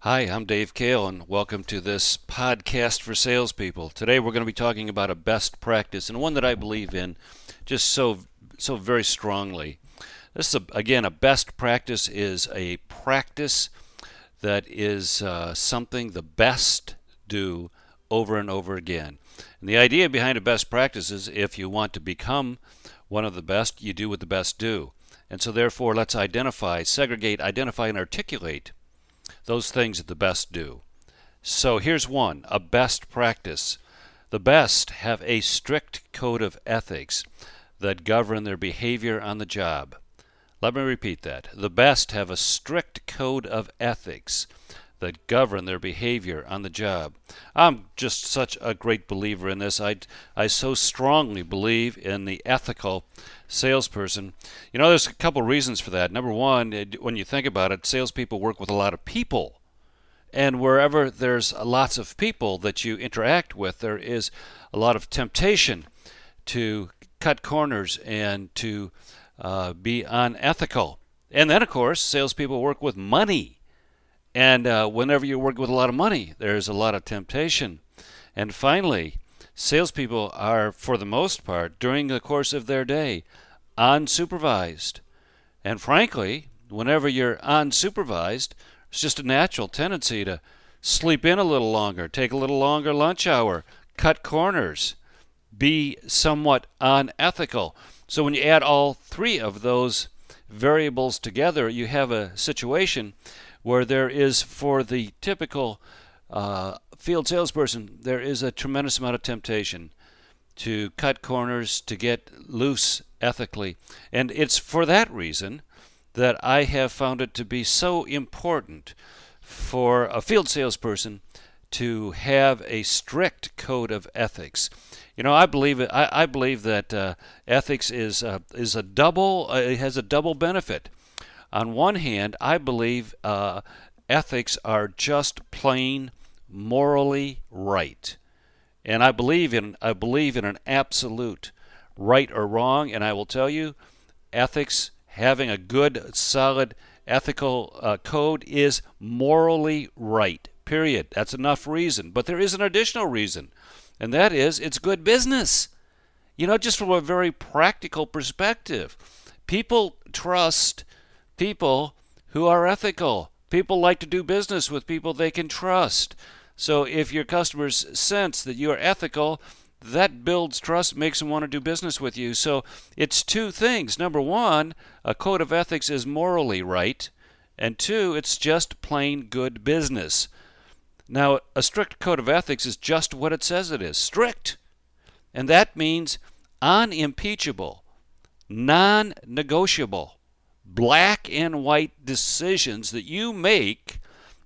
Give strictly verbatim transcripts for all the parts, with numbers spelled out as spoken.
Hi, I'm Dave Kale, and welcome to this podcast for salespeople. Today, we're going to be talking about a best practice, and one that I believe in just so so very strongly. This is a, again a best practice is a practice that is uh, something the best do over and over again. And the idea behind a best practice is if you want to become one of the best, you do what the best do. And so, therefore, let's identify, segregate, identify, and articulate those things that the best do. So here's one, a best practice. The best have a strict code of ethics that govern their behavior on the job. Let me repeat that. The best have a strict code of ethics that govern their behavior on the job. I'm just such a great believer in this. I, I so strongly believe in the ethical salesperson. You know, there's a couple reasons for that. Number one, when you think about it, salespeople work with a lot of people. And wherever there's lots of people that you interact with, there is a lot of temptation to cut corners and to uh, be unethical. And then, of course, salespeople work with money. And uh, whenever you work with a lot of money, there's a lot of temptation. And finally, salespeople are, for the most part, during the course of their day, unsupervised. And frankly, whenever you're unsupervised, it's just a natural tendency to sleep in a little longer, take a little longer lunch hour, cut corners, be somewhat unethical. So when you add all three of those variables together, you have a situation where there is, for the typical uh, field salesperson, there is a tremendous amount of temptation to cut corners, to get loose ethically. And it's for that reason that I have found it to be so important for a field salesperson to have a strict code of ethics. You know, I believe it, I, I believe that uh, ethics is uh, is a double. Uh, it has a double benefit. On one hand, I believe uh, ethics are just plain morally right, and I believe in I believe in an absolute right or wrong. And I will tell you, ethics, having a good, solid ethical uh, code, is morally right. Period. That's enough reason. But there is an additional reason, and that is it's good business. You know, just from a very practical perspective, people trust people who are ethical. People like to do business with people they can trust. So if your customers sense that you are ethical, that builds trust, makes them want to do business with you. So it's two things. Number one, a code of ethics is morally right. And two, it's just plain good business. Now, a strict code of ethics is just what it says it is, strict. And that means unimpeachable, non-negotiable, black and white decisions that you make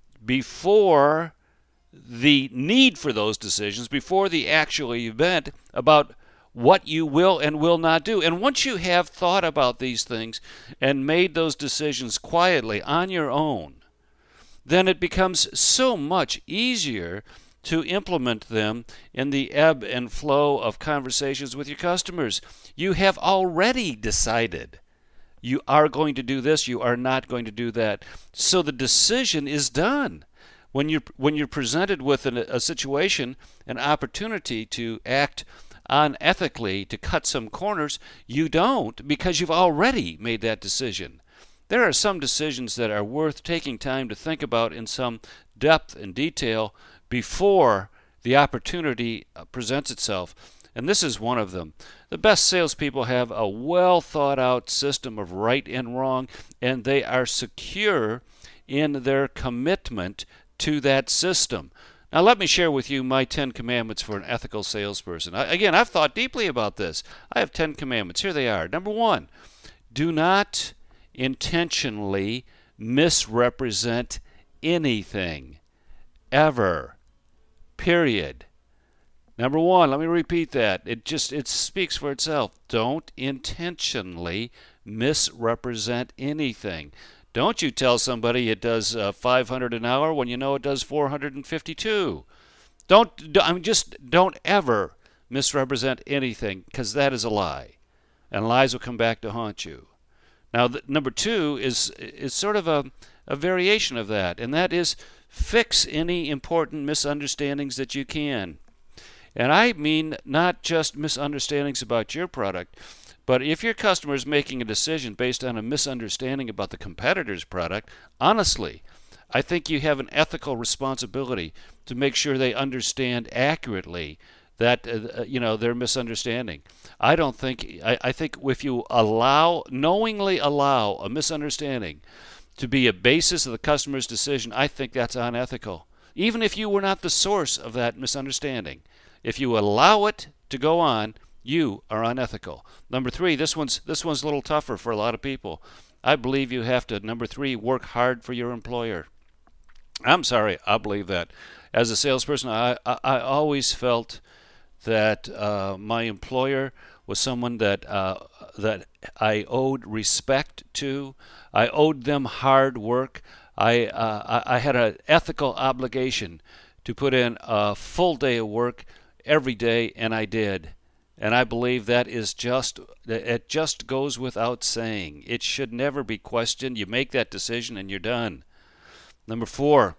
before the need for those decisions, before the actual event, about what you will and will not do. And once you have thought about these things and made those decisions quietly on your own, then it becomes so much easier to implement them in the ebb and flow of conversations with your customers. You have already decided you are going to do this, you are not going to do that. So the decision is done. When you're, when you're presented with an, a situation, an opportunity to act unethically, to cut some corners, you don't, because you've already made that decision. There are some decisions that are worth taking time to think about in some depth and detail before the opportunity presents itself. And this is one of them. The best salespeople have a well thought out system of right and wrong, and they are secure in their commitment to that system. Now let me share with you my Ten Commandments for an ethical salesperson. I, again, I've thought deeply about this. I have Ten Commandments. Here they are. Number one, do not intentionally misrepresent anything, ever, period. Number one, let me repeat that. It just, it speaks for itself. Don't intentionally misrepresent anything. Don't you tell somebody it does uh, five hundred an hour when you know it does four hundred fifty-two. Don't, I mean, just don't ever misrepresent anything, because that is a lie. And lies will come back to haunt you. Now, the, number two is is sort of a a variation of that, and that is fix any important misunderstandings that you can. And I mean not just misunderstandings about your product, but if your customer is making a decision based on a misunderstanding about the competitor's product, honestly, I think you have an ethical responsibility to make sure they understand accurately that uh, you know their misunderstanding. I don't think I, I think if you allow knowingly allow a misunderstanding to be a basis of the customer's decision, I think that's unethical. Even if you were not the source of that misunderstanding, if you allow it to go on, you are unethical. Number three, this one's this one's a little tougher for a lot of people. I believe you have to, number three, work hard for your employer. I'm sorry, I believe that. As a salesperson, I, I, I always felt that uh, my employer was someone that uh, that I owed respect to. I owed them hard work. I uh, I had an ethical obligation to put in a full day of work every day, and I did. And I believe that is just, it just goes without saying. It should never be questioned. You make that decision and you're done. Number four,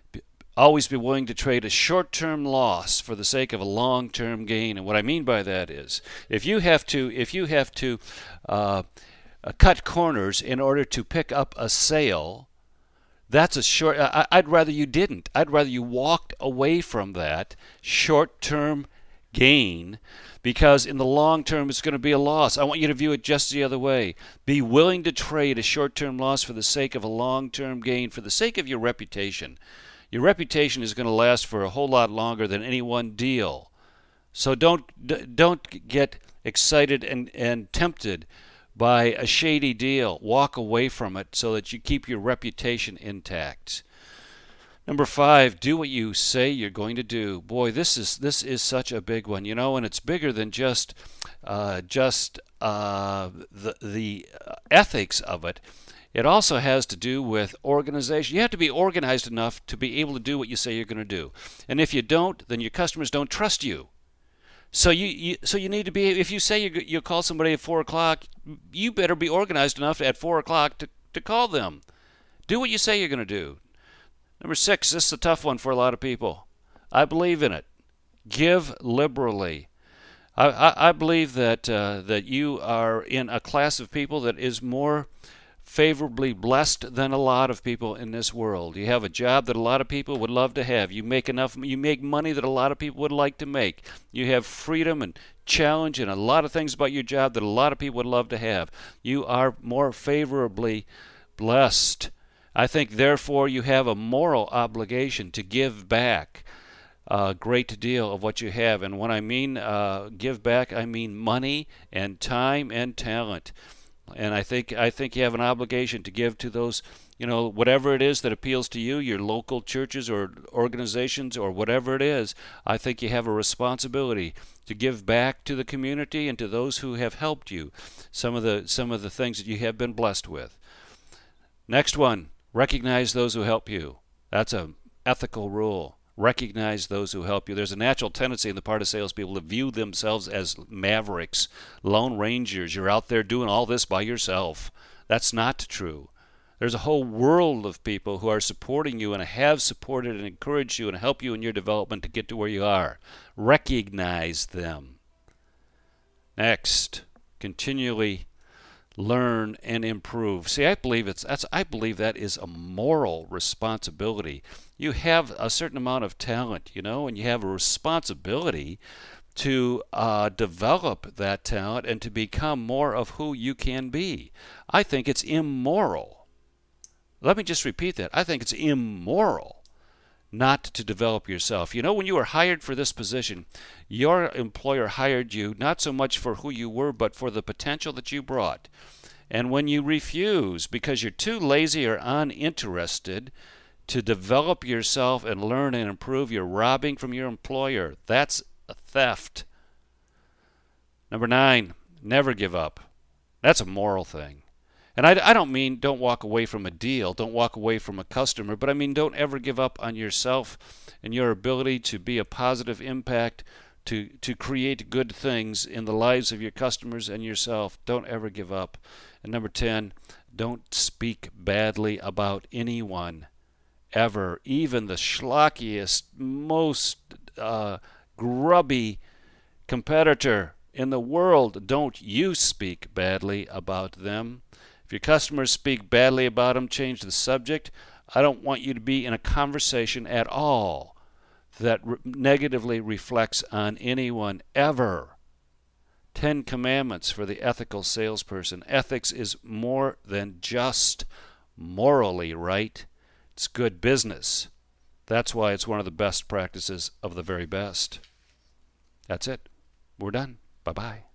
always be willing to trade a short-term loss for the sake of a long-term gain. And what I mean by that is, if you have to, if you have to uh, cut corners in order to pick up a sale, that's a short. I, I'd rather you didn't. I'd rather you walked away from that short-term gain, because in the long term it's going to be a loss. I want you to view it just the other way. Be willing to trade a short-term loss for the sake of a long-term gain, for the sake of your reputation. Your reputation is going to last for a whole lot longer than any one deal. So don't don't get excited and, and tempted by a shady deal. Walk away from it so that you keep your reputation intact. Number five, do what you say you're going to do. Boy, this is this is such a big one, you know, and it's bigger than just uh, just uh, the the ethics of it. It also has to do with organization. You have to be organized enough to be able to do what you say you're going to do. And if you don't, then your customers don't trust you. So you, you so you need to be. If you say you you call somebody at four o'clock, you better be organized enough at four o'clock to to call them. Do what you say you're going to do. Number six, this is a tough one for a lot of people. I believe in it. Give liberally. I, I, I believe that uh, that you are in a class of people that is more favorably blessed than a lot of people in this world. You have a job that a lot of people would love to have. You make enough. You make money that a lot of people would like to make. You have freedom and challenge and a lot of things about your job that a lot of people would love to have. You are more favorably blessed. I think, therefore, you have a moral obligation to give back a great deal of what you have. And when I mean uh, give back, I mean money and time and talent. And I think I think you have an obligation to give to those, you know, whatever it is that appeals to you, your local churches or organizations or whatever it is. I think you have a responsibility to give back to the community and to those who have helped you some of the some of the things that you have been blessed with. Next one. Recognize those who help you. That's an ethical rule. Recognize those who help you. There's a natural tendency in the part of salespeople to view themselves as mavericks, lone rangers. You're out there doing all this by yourself. That's not true. There's a whole world of people who are supporting you and have supported and encouraged you and help you in your development to get to where you are. Recognize them. Next, continually learn and improve. See, I believe it's that's I believe that is a moral responsibility. You have a certain amount of talent, you know, and you have a responsibility to uh, develop that talent and to become more of who you can be. I think it's immoral. Let me just repeat that. I think it's immoral not to develop yourself. You know, when you were hired for this position, your employer hired you not so much for who you were, but for the potential that you brought. And when you refuse because you're too lazy or uninterested to develop yourself and learn and improve, you're robbing from your employer. That's a theft. Number nine, never give up. That's a moral thing. And I, I don't mean don't walk away from a deal, don't walk away from a customer, but I mean don't ever give up on yourself and your ability to be a positive impact to, to create good things in the lives of your customers and yourself. Don't ever give up. And number ten, don't speak badly about anyone, ever. Even the schlockiest, most uh, grubby competitor in the world, don't you speak badly about them. If your customers speak badly about them, change the subject. I don't want you to be in a conversation at all that re- negatively reflects on anyone ever. Ten Commandments for the ethical salesperson. Ethics is more than just morally right. It's good business. That's why it's one of the best practices of the very best. That's it. We're done. Bye-bye.